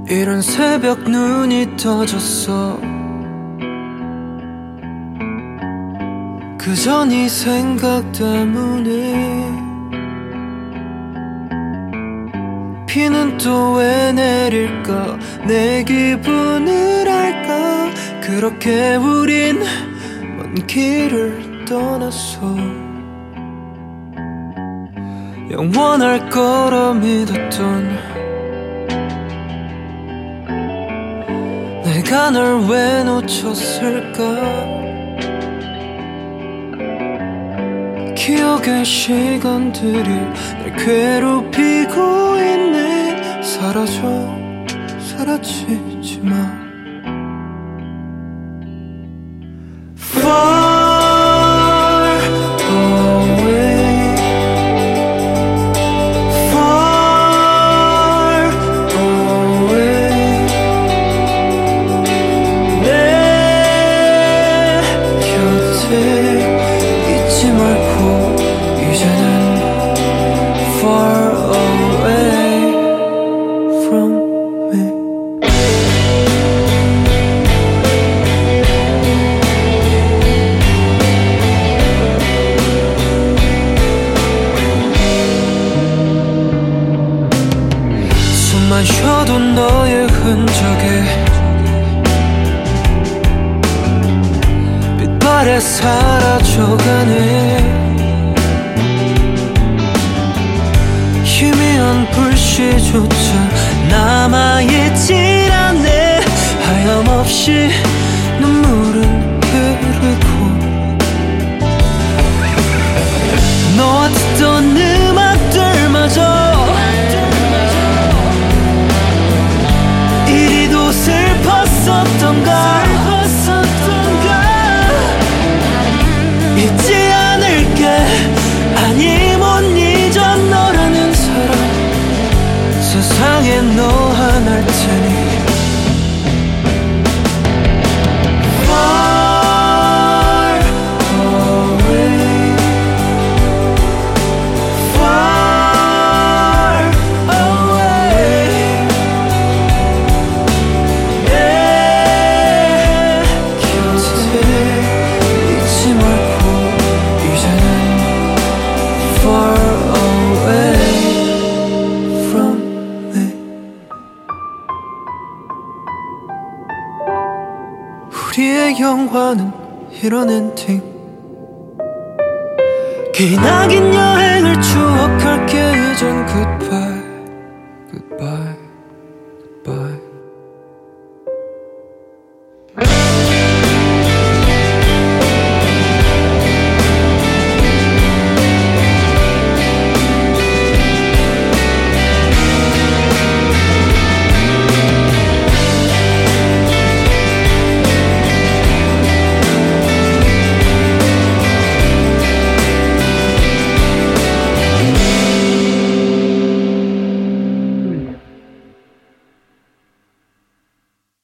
이른 새벽 눈이 떠졌어. 그저 네 생각 때문에. 비는 또 왜 내릴까, 내 기분을 알까. 그렇게 우린 먼 길을 떠났어. 영원할 거라 믿었던 내가 널 왜 놓쳤을까. 기억의 시간들이 날 괴롭히고 있네. 사라져 사라지지 마. Far away, far away. 내 곁에 있지 말고 이제는 far away from me. 숨만 쉬어도 너의 흔적에 빛발에 사라져가네. 희미한 불씨조차 남아있질 않네. 하염없이 눈물은 흐르고 너와 듣던 음악들마저 이리도 슬펐었던가. 잊지 않을게. 아니 못 잊어 너라는 사람. 세상에 너 하나일 테니. Far away, far away. 내 곁에 있지 말고 이제는 far away from me. 우리의 영화는 이런 엔딩. 기나긴 여행을 추억할게. 이젠 goodbye, goodbye.